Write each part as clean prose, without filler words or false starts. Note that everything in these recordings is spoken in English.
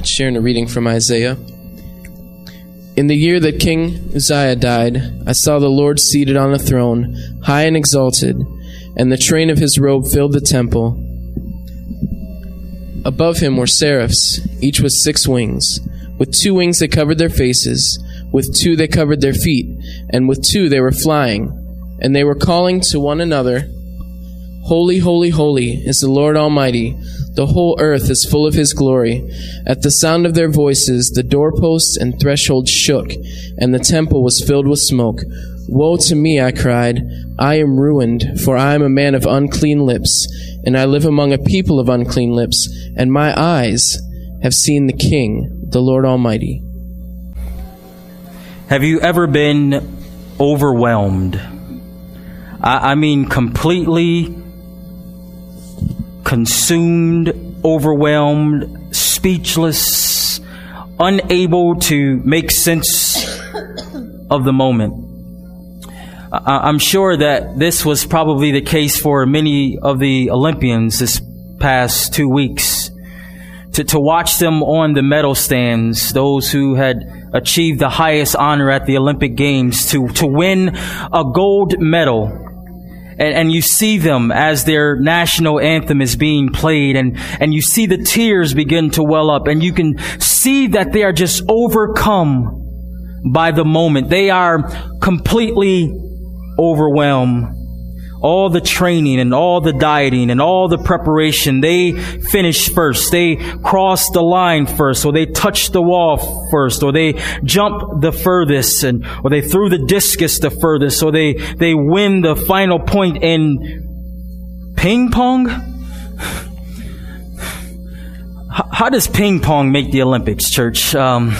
sharing a reading from Isaiah. In the year that King Uzziah died, I saw the Lord seated on a throne, high and exalted, and the train of his robe filled the temple. Above him were seraphs, each with 6 wings. With 2 wings they covered their faces, with 2 they covered their feet, and with 2 they were flying. And they were calling to one another, Holy, holy, holy is the Lord Almighty. The whole earth is full of his glory. At the sound of their voices, the doorposts and thresholds shook, and the temple was filled with smoke. Woe to me, I cried. I am ruined, for I am a man of unclean lips, and I live among a people of unclean lips, and my eyes have seen the King, the Lord Almighty. Have you ever been overwhelmed? I mean completely consumed, overwhelmed, speechless, unable to make sense of the moment. I'm sure that this was probably the case for many of the Olympians this past 2 weeks. To watch them on the medal stands, those who had achieved the highest honor at the Olympic Games, to win a gold medal. And you see them as their national anthem is being played, and you see the tears begin to well up, and you can see that they are just overcome by the moment. They are completely overwhelmed. All the training and all the dieting and all the preparation, they finish first. They cross the line first, or they touch the wall first, or they jump the furthest, or they threw the discus the furthest, or they win the final point in ping pong. How does ping pong make the Olympics, church?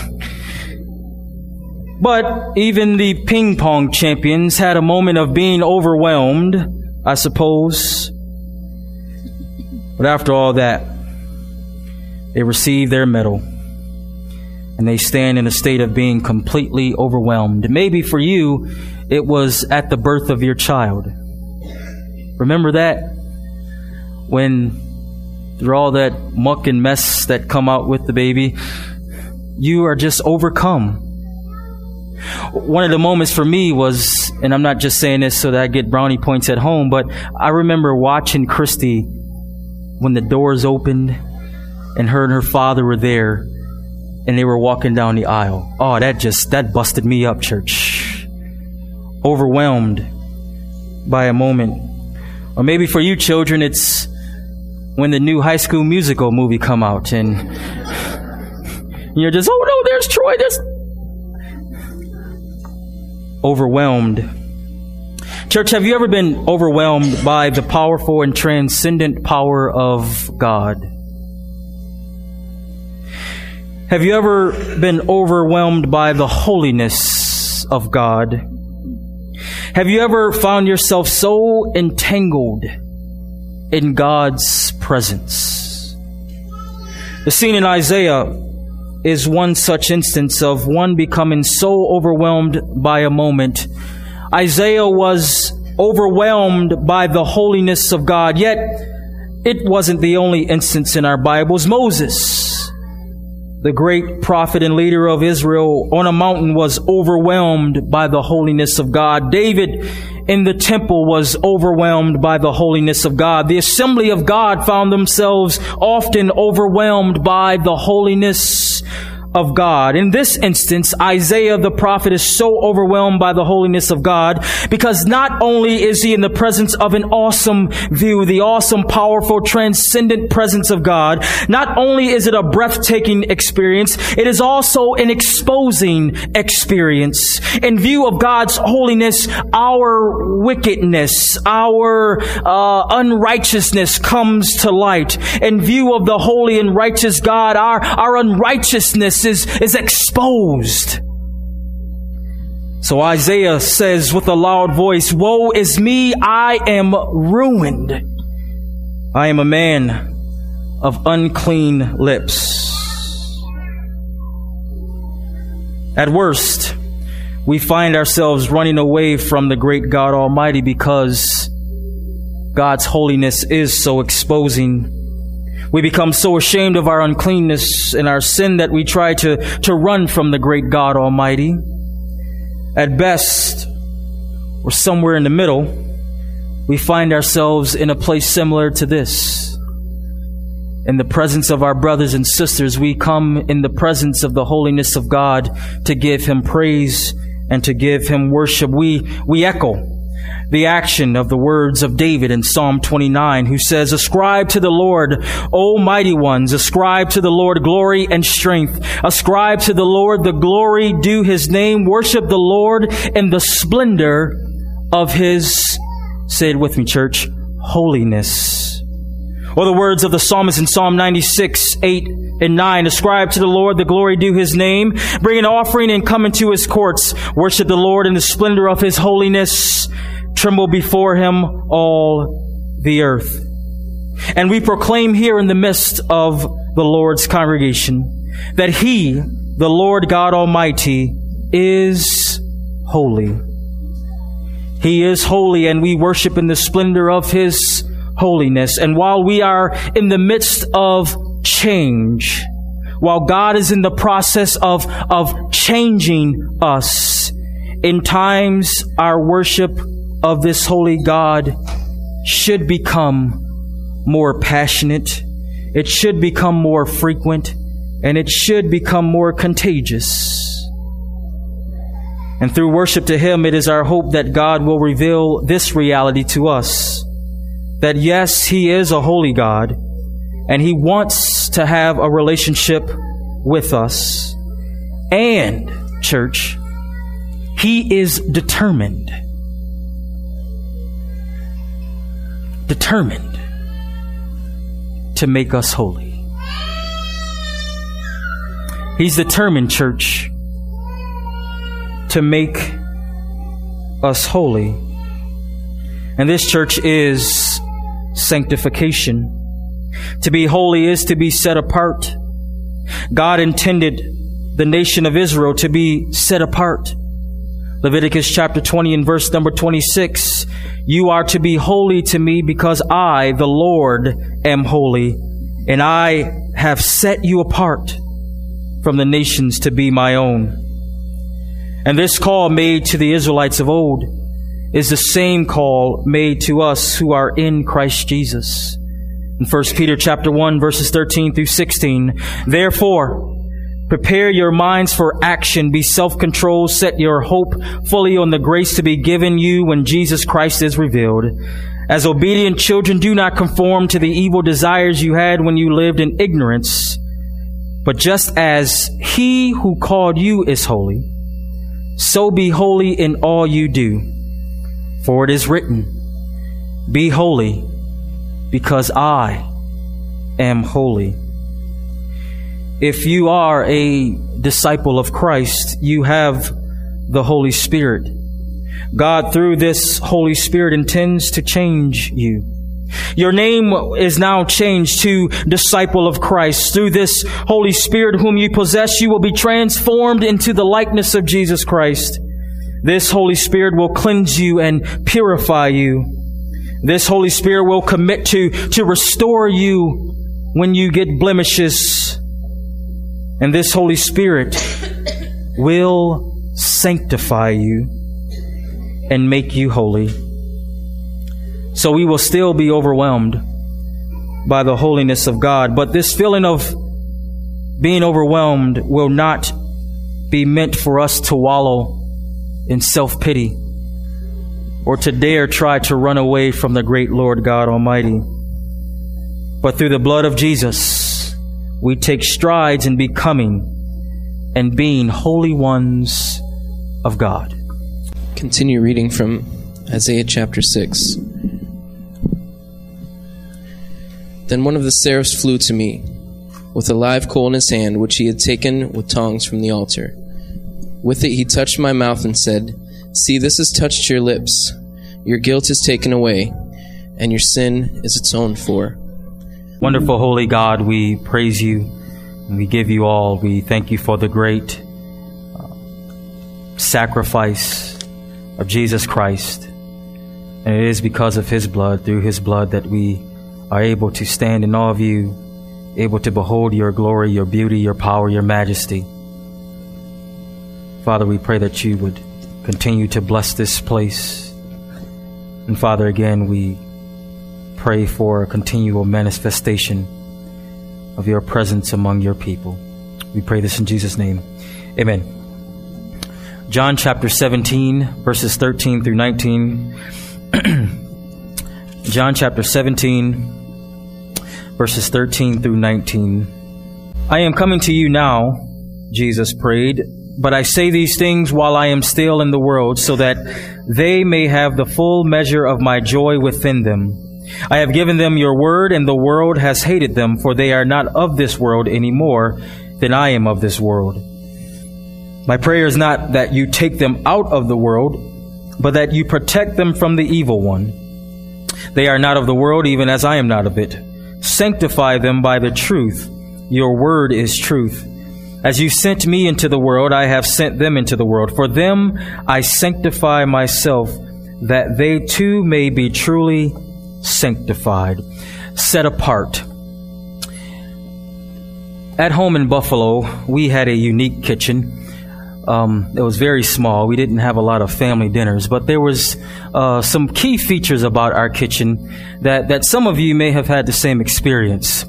But even the ping pong champions had a moment of being overwhelmed, I suppose. But after all that, they receive their medal, and they stand in a state of being completely overwhelmed. Maybe for you, it was at the birth of your child. Remember that? When through all that muck and mess that come out with the baby, you are just overcome. One of the moments for me was, and I'm not just saying this so that I get brownie points at home, but I remember watching Christy when the doors opened and her father were there and they were walking down the aisle. Oh, that busted me up, church. Overwhelmed by a moment. Or maybe for you children, it's when the new High School Musical movie come out and you're just, oh no, there's Troy, there's... Overwhelmed. Church, have you ever been overwhelmed by the powerful and transcendent power of God? Have you ever been overwhelmed by the holiness of God? Have you ever found yourself so entangled in God's presence? The scene in Isaiah is one such instance of one becoming so overwhelmed by a moment. Isaiah was overwhelmed by the holiness of God, yet it wasn't the only instance in our Bibles. Moses, the great prophet and leader of Israel, on a mountain was overwhelmed by the holiness of God. David in the temple was overwhelmed by the holiness of God. The assembly of God found themselves often overwhelmed by the holiness of God. In this instance, Isaiah the prophet is so overwhelmed by the holiness of God because not only is he in the presence of an awesome view, the awesome, powerful, transcendent presence of God, not only is it a breathtaking experience, it is also an exposing experience. In view of God's holiness, our wickedness, our unrighteousness comes to light. In view of the holy and righteous God, our unrighteousness is exposed. So Isaiah says with a loud voice, "Woe is me, I am ruined. I am a man of unclean lips." At worst, we find ourselves running away from the great God Almighty because God's holiness is so exposing. We become so ashamed of our uncleanness and our sin that we try to run from the great God Almighty. At best, or somewhere in the middle, we find ourselves in a place similar to this. In the presence of our brothers and sisters, we come in the presence of the holiness of God to give Him praise and to give Him worship. We echo the action of the words of David in Psalm 29, who says, "Ascribe to the Lord, O mighty ones, ascribe to the Lord glory and strength. Ascribe to the Lord the glory due His name. Worship the Lord in the splendor of His," say it with me, church, holiness. Or the words of the psalmist in Psalm 96, 8 and 9, "Ascribe to the Lord the glory due His name. Bring an offering and come into His courts. Worship the Lord in the splendor of His holiness. Tremble before Him, all the earth." And we proclaim here in the midst of the Lord's congregation that He, the Lord God Almighty, is holy. He is holy, and we worship in the splendor of His holiness. And while we are in the midst of change, while God is in the process of changing us, in times our worship of this holy God should become more passionate. It should become more frequent, and it should become more contagious. And through worship to Him, it is our hope that God will reveal this reality to us, that yes, He is a holy God, and He wants to have a relationship with us. And, church, He is determined to make us holy. He's determined, church, to make us holy. And this, church, is sanctification. To be holy is to be set apart. God intended the nation of Israel to be set apart. Leviticus chapter 20 and verse number 26, "You are to be holy to me because I, the Lord, am holy, and I have set you apart from the nations to be my own." And this call made to the Israelites of old is the same call made to us who are in Christ Jesus. In 1 Peter chapter 1 verses 13 through 16, "Therefore, prepare your minds for action. Be self-controlled. Set your hope fully on the grace to be given you when Jesus Christ is revealed. As obedient children, do not conform to the evil desires you had when you lived in ignorance. But just as He who called you is holy, so be holy in all you do. For it is written, 'Be holy, because I am holy.'" If you are a disciple of Christ, you have the Holy Spirit. God, through this Holy Spirit, intends to change you. Your name is now changed to disciple of Christ. Through this Holy Spirit whom you possess, you will be transformed into the likeness of Jesus Christ. This Holy Spirit will cleanse you and purify you. This Holy Spirit will commit to restore you when you get blemishes. And this Holy Spirit will sanctify you and make you holy. So we will still be overwhelmed by the holiness of God. But this feeling of being overwhelmed will not be meant for us to wallow in self-pity or to dare try to run away from the great Lord God Almighty. But through the blood of Jesus, we take strides in becoming and being holy ones of God. Continue reading from Isaiah chapter 6. "Then one of the seraphs flew to me, with a live coal in his hand, which he had taken with tongs from the altar. With it he touched my mouth and said, 'See, this has touched your lips. Your guilt is taken away, and your sin is atoned for.'" Wonderful, holy God, we praise you and we give you all. We thank you for the great sacrifice of Jesus Christ. And it is because of His blood, through His blood, that we are able to stand in awe of you able to behold your glory, your beauty, your power, your majesty. Father, we pray that you would continue to bless this place. And Father, again, we pray for a continual manifestation of your presence among your people. We pray this in Jesus' name. Amen. John chapter 17, verses 13 through 19. John chapter 17, verses 13 through 19. I am coming to you now, Jesus prayed, but I say these things while I am still in the world, so that they may have the full measure of my joy within them. I have given them your word, and the world has hated them, for they are not of this world any more than I am of this world. My prayer is not that you take them out of the world, but that you protect them from the evil one. They are not of the world, even as I am not of it. Sanctify them by the truth. Your word is truth. As you sent me into the world, I have sent them into the world. For them I sanctify myself, that they too may be truly sanctified, set apart. At home in Buffalo, we had a unique kitchen. It was very small. We didn't have a lot of family dinners, but there was some key features about our kitchen that some of you may have had the same experience.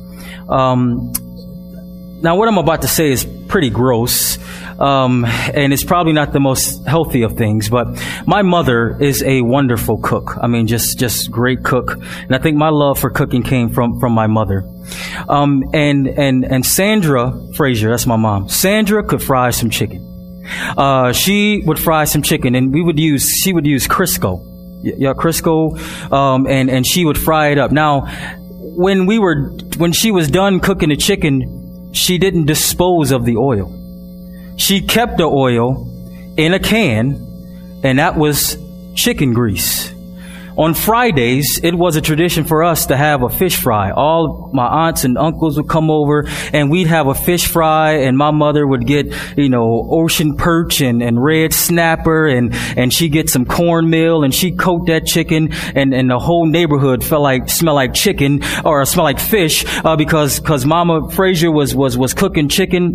Now, what I'm about to say is pretty gross, and it's probably not the most healthy of things, but my mother is a wonderful cook. I mean, just great cook. And I think my love for cooking came from my mother. And Sandra Frazier, that's my mom. Sandra could fry some chicken. She would fry some chicken, and she would use Crisco. Yeah, Crisco, and she would fry it up. Now, when she was done cooking the chicken, she didn't dispose of the oil. She kept the oil in a can, and that was chicken grease. On Fridays, it was a tradition for us to have a fish fry. All my aunts and uncles would come over, and we'd have a fish fry, and my mother would get, ocean perch and red snapper, and she'd get some cornmeal, and she'd coat that chicken, and the whole neighborhood smell like chicken, or smell like fish, because Mama Frazier was cooking chicken.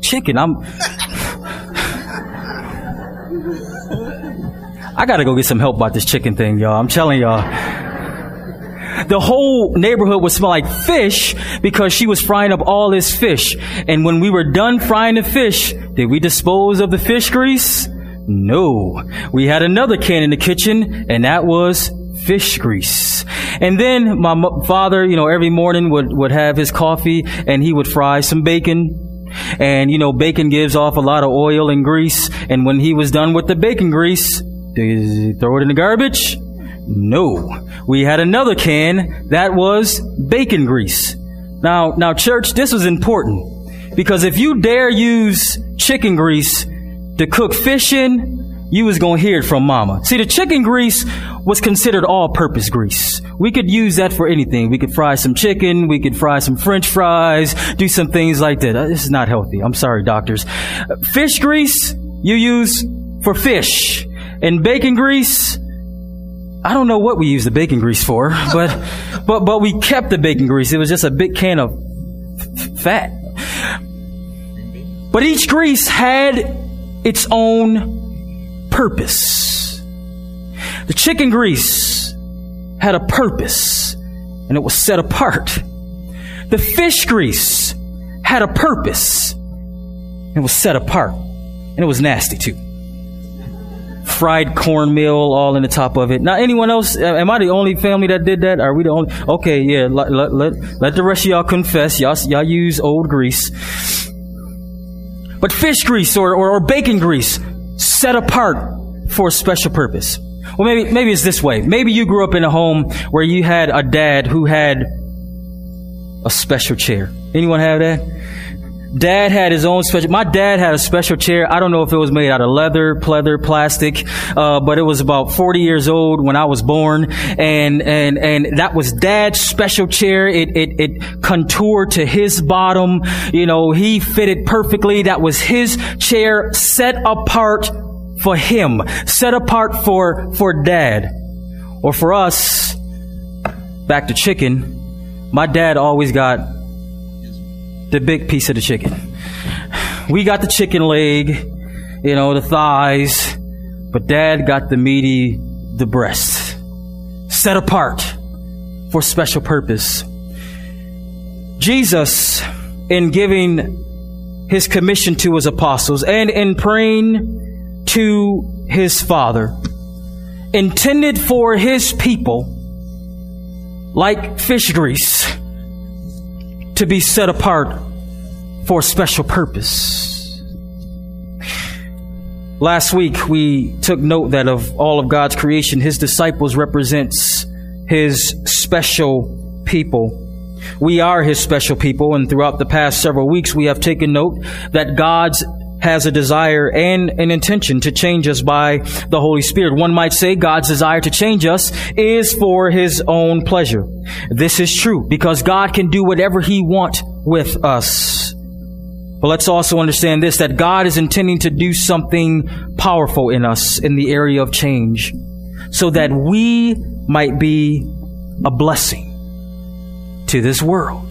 I gotta go get some help about this chicken thing, y'all. I'm telling y'all. The whole neighborhood would smell like fish because she was frying up all this fish. And when we were done frying the fish, did we dispose of the fish grease? No. We had another can in the kitchen, and that was fish grease. And then my father, every morning would have his coffee, and he would fry some bacon. And, bacon gives off a lot of oil and grease. And when he was done with the bacon grease, did he throw it in the garbage? No. We had another can that was bacon grease. Now, church, this was important, because if you dare use chicken grease to cook fish in, you was going to hear it from Mama. See, the chicken grease was considered all-purpose grease. We could use that for anything. We could fry some chicken. We could fry some French fries, do some things like that. This is not healthy. I'm sorry, doctors. Fish grease, you use for fish. And bacon grease, I don't know what we use the bacon grease for, but we kept the bacon grease. It was just a big can of fat. But each grease had its own purpose. The chicken grease had a purpose, and it was set apart. The fish grease had a purpose, and it was set apart, and it was nasty too. Fried cornmeal all in the top of it. Now, anyone else? Am I the only family that did that? Are we the only? Okay, yeah. Let the rest of y'all confess. Y'all use old grease. But fish grease or bacon grease set apart for a special purpose. Well, maybe it's this way. Maybe you grew up in a home where you had a dad who had a special chair. Anyone have that? Dad had his own special. My dad had a special chair. I don't know if it was made out of leather, pleather, plastic, but it was about 40 years old when I was born, and that was Dad's special chair. It contoured to his bottom. He fitted perfectly. That was his chair, set apart for him, set apart for Dad, or for us. Back to chicken. My dad always got the big piece of the chicken. We got the chicken leg, the thighs, but Dad got the meaty, the breast, set apart for special purpose. Jesus, in giving his commission to his apostles and in praying to his Father, intended for his people, like fish grease, to be set apart for a special purpose. Last week, we took note that of all of God's creation, his disciples represents his special people. We are his special people, and throughout the past several weeks, we have taken note that God has a desire and an intention to change us by the Holy Spirit. One might say God's desire to change us is for his own pleasure. This is true because God can do whatever he wants with us. But let's also understand this, that God is intending to do something powerful in us in the area of change so that we might be a blessing to this world.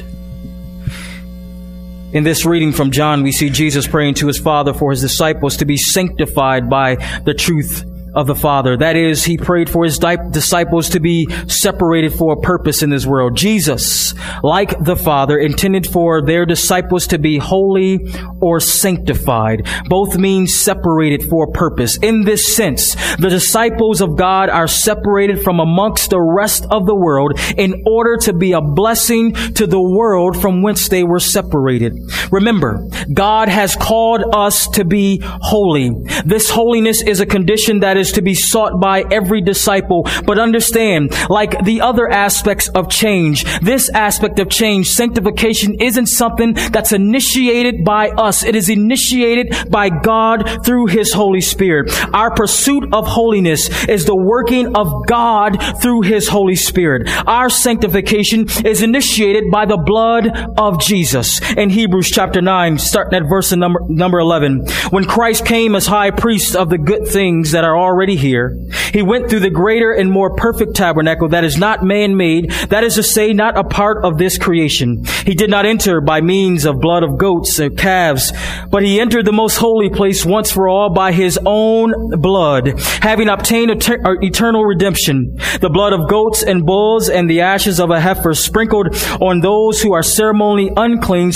In this reading from John, we see Jesus praying to his Father for his disciples to be sanctified by the truth of the Father. That is, he prayed for his disciples to be separated for a purpose in this world. Jesus, like the Father, intended for their disciples to be holy or sanctified. Both mean separated for a purpose. In this sense, the disciples of God are separated from amongst the rest of the world in order to be a blessing to the world from whence they were separated. Remember, God has called us to be holy. This holiness is a condition that is to be sought by every disciple. But understand, like the other aspects of change, this aspect of change, sanctification, isn't something that's initiated by us. It is initiated by God through his Holy Spirit. Our pursuit of holiness is the working of God through his Holy Spirit. Our sanctification is initiated by the blood of Jesus. In Hebrews chapter 9, starting at verse number 11, when Christ came as high priest of the good things that are already here, he went through the greater and more perfect tabernacle that is not man-made, that is to say, not a part of this creation. He did not enter by means of blood of goats or calves, but he entered the most holy place once for all by his own blood, having obtained eternal redemption. The blood of goats and bulls and the ashes of a heifer sprinkled on those who are ceremonially unclean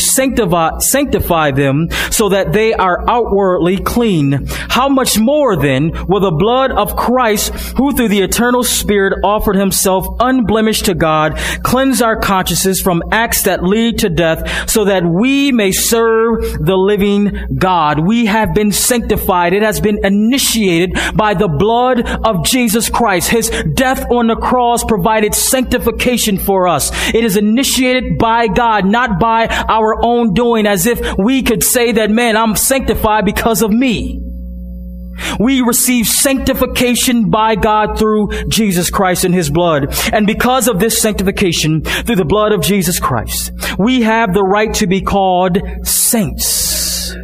sanctify them so that they are outwardly clean. How much more then will the blood of Christ, who through the eternal Spirit offered himself unblemished to God, cleanse our consciences from acts that lead to death, so that we may serve the living God? We have been sanctified. It has been initiated by the blood of Jesus Christ. His death on the cross provided sanctification for us. It is initiated by God, not by our own doing, as if we could say that, man, I'm sanctified because of me. We receive sanctification by God through Jesus Christ and his blood. And because of this sanctification through the blood of Jesus Christ, we have the right to be called saints.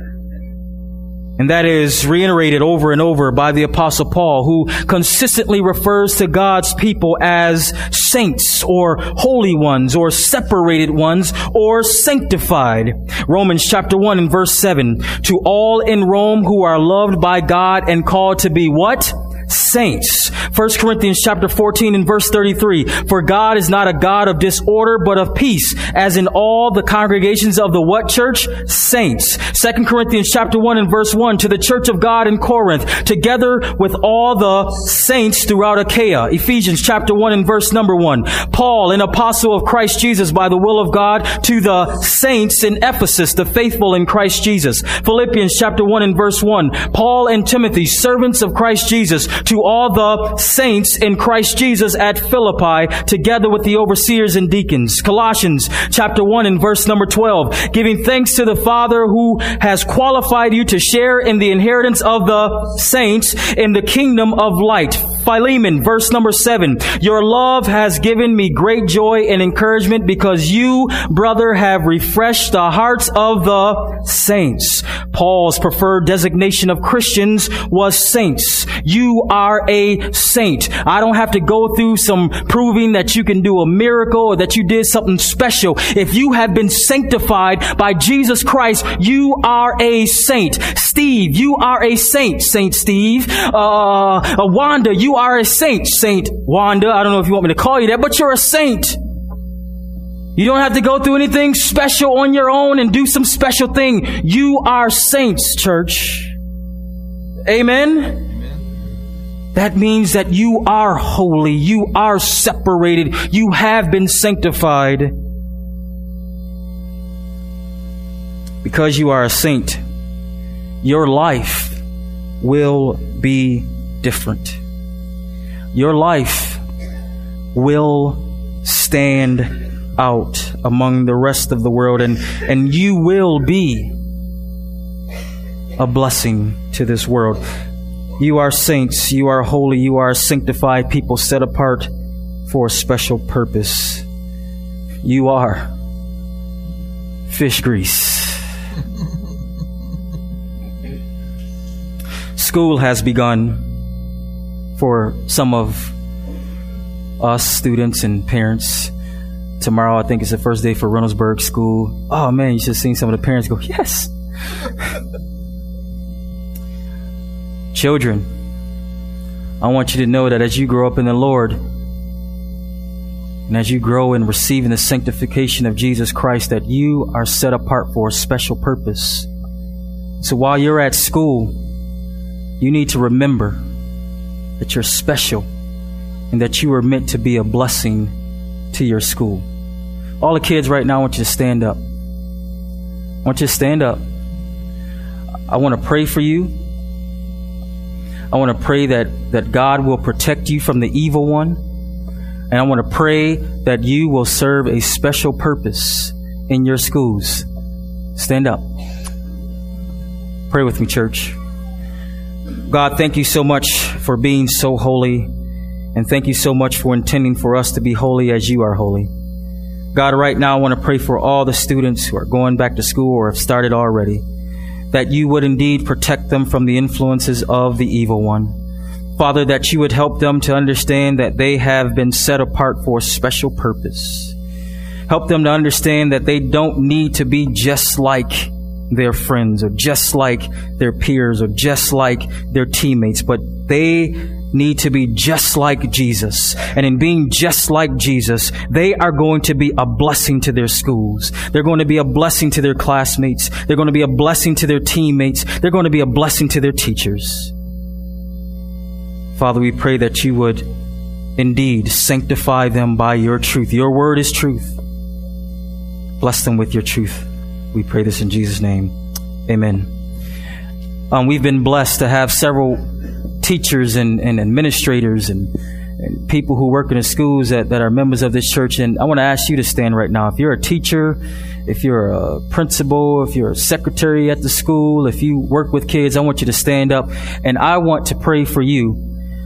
And that is reiterated over and over by the Apostle Paul, who consistently refers to God's people as saints or holy ones or separated ones or sanctified. Romans chapter 1 and verse 7, to all in Rome who are loved by God and called to be what? Saints. 1 Corinthians chapter 14 and verse 33, for God is not a God of disorder, but of peace, as in all the congregations of the what church? Saints. 2 Corinthians chapter 1 and verse 1, to the church of God in Corinth, together with all the saints throughout Achaia. Ephesians chapter 1 and verse number 1, Paul, an apostle of Christ Jesus by the will of God, to the saints in Ephesus, the faithful in Christ Jesus. Philippians chapter 1 and verse 1, Paul and Timothy, servants of Christ Jesus, to all the saints in Christ Jesus at Philippi, together with the overseers and deacons. Colossians chapter 1 and verse number 12, giving thanks to the Father who has qualified you to share in the inheritance of the saints in the kingdom of light. Philemon, verse number 7, your love has given me great joy and encouragement because you, brother, have refreshed the hearts of the saints. Paul's preferred designation of Christians was saints. You are a saint. I don't have to go through some proving that you can do a miracle or that you did something special. If you have been sanctified by Jesus Christ, you are a saint. Steve, you are a saint, Saint Steve. Wanda, you are a saint, Saint Wanda. I don't know if you want me to call you that, but you're a saint. You don't have to go through anything special on your own and do some special thing. You are saints, church. Amen? That means that you are holy. You are separated. You have been sanctified. Because you are a saint, your life will be different. Your life will stand out among the rest of the world, and you will be a blessing to this world. You are saints, you are holy, you are sanctified people set apart for a special purpose. You are fish grease. School has begun for some of us students and parents. Tomorrow, I think, is the first day for Reynoldsburg School. Oh man, you should have seen some of the parents go, yes. Children, I want you to know that as you grow up in the Lord, and as you grow in receiving the sanctification of Jesus Christ, that you are set apart for a special purpose. So while you're at school, you need to remember that you're special and that you are meant to be a blessing to your school. All the kids right now, I want you to stand up. I want you to stand up. I want to pray for you. I want to pray that God will protect you from the evil one. And I want to pray that you will serve a special purpose in your schools. Stand up. Pray with me, church. God, thank you so much for being so holy. And thank you so much for intending for us to be holy as you are holy. God, right now I want to pray for all the students who are going back to school or have started already, that you would indeed protect them from the influences of the evil one. Father, that you would help them to understand that they have been set apart for a special purpose. Help them to understand that they don't need to be just like their friends or just like their peers or just like their teammates, but they need to be just like Jesus. And in being just like Jesus, they are going to be a blessing to their schools. They're going to be a blessing to their classmates. They're going to be a blessing to their teammates. They're going to be a blessing to their teachers. Father, we pray that you would indeed sanctify them by your truth. Your word is truth. Bless them with your truth. We pray this in Jesus' name. Amen. We've been blessed to have several teachers and administrators and people who work in the schools that are members of this church. And I want to ask you to stand right now. If you're a teacher, if you're a principal, if you're a secretary at the school, if you work with kids, I want you to stand up and I want to pray for you.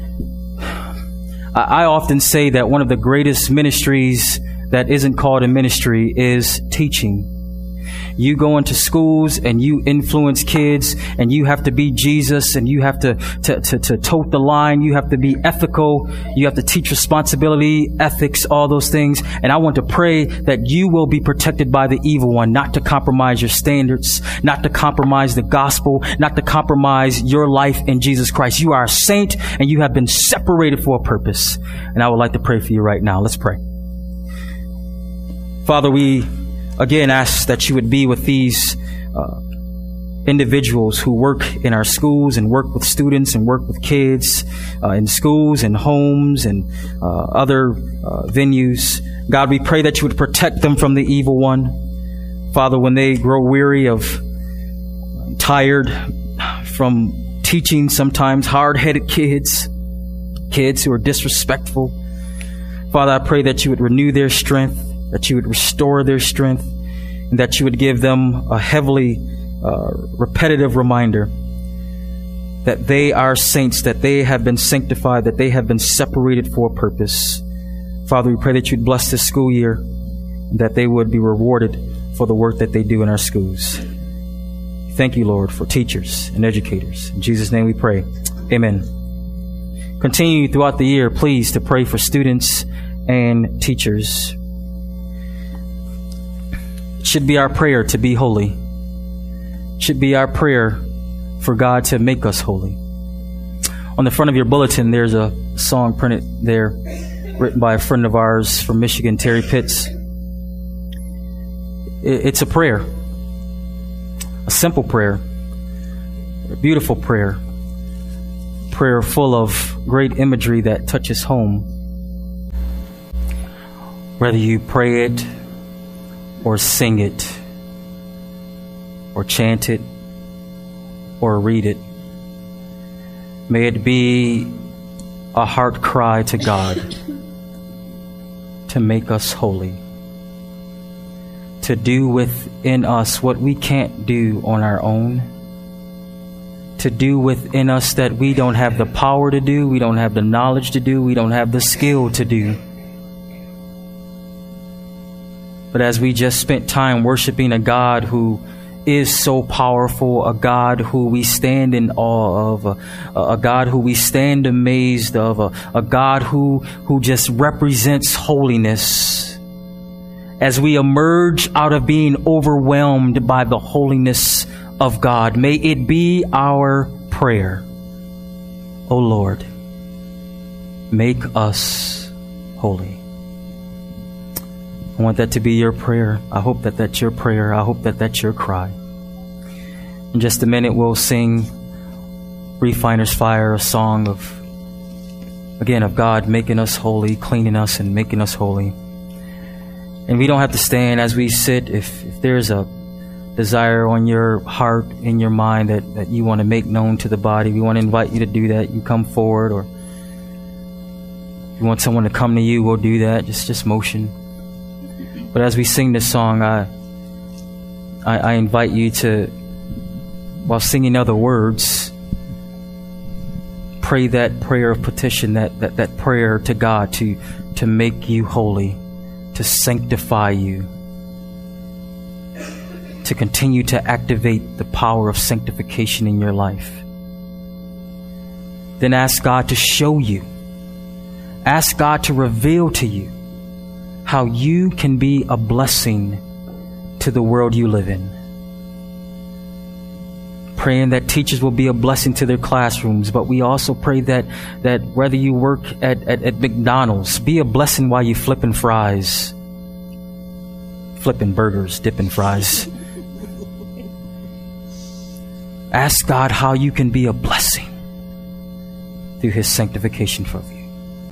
I often say that one of the greatest ministries that isn't called a ministry is teaching. You go into schools and you influence kids and you have to be Jesus and you have to tote the line. You have to be ethical. You have to teach responsibility, ethics, all those things. And I want to pray that you will be protected by the evil one, not to compromise your standards, not to compromise the gospel, not to compromise your life in Jesus Christ. You are a saint and you have been separated for a purpose. And I would like to pray for you right now. Let's pray. Father, we again ask that you would be with these individuals who work in our schools and work with students and work with kids in schools and homes and other venues. God, we pray that you would protect them from the evil one. Father, when they grow weary of, tired from teaching sometimes hard-headed kids who are disrespectful, Father, I pray that you would renew their strength, that you would restore their strength, and that you would give them a heavily repetitive reminder that they are saints, that they have been sanctified, that they have been separated for a purpose. Father, we pray that you'd bless this school year and that they would be rewarded for the work that they do in our schools. Thank you, Lord, for teachers and educators. In Jesus' name we pray. Amen. Continue throughout the year, please, to pray for students and teachers. It should be our prayer to be holy. It should be our prayer for God to make us holy. On the front of your bulletin, there's a song printed there, written by a friend of ours from Michigan, Terry Pitts. It's a prayer, a simple prayer, a beautiful prayer full of great imagery that touches home. Whether you pray it or sing it or chant it or read it, may it be a heart cry to God to make us holy, to do within us what we can't do on our own, to do within us that we don't have the power to do, we don't have the knowledge to do, we don't have the skill to do. But as we just spent time worshiping a God who is so powerful, a God who we stand in awe of, a God who we stand amazed of, a God who just represents holiness. As we emerge out of being overwhelmed by the holiness of God, may it be our prayer, O Lord, make us holy. I want that to be your prayer. I hope that that's your prayer. I hope that that's your cry. In just a minute, we'll sing Refiner's Fire, a song of God making us holy, cleaning us and making us holy. And we don't have to stand as we sit. If there's a desire on your heart, in your mind that you want to make known to the body, we want to invite you to do that. You come forward, or if you want someone to come to you, we'll do that. Just motion. But as we sing this song, I invite you to, while singing other words, pray that prayer of petition, that prayer to God to make you holy, to sanctify you, to continue to activate the power of sanctification in your life. Then ask God to show you. Ask God to reveal to you how you can be a blessing to the world you live in. Praying that teachers will be a blessing to their classrooms, but we also pray that whether you work at McDonald's, be a blessing while you flipping fries. Flipping burgers, dipping fries. Ask God how you can be a blessing through His sanctification for you.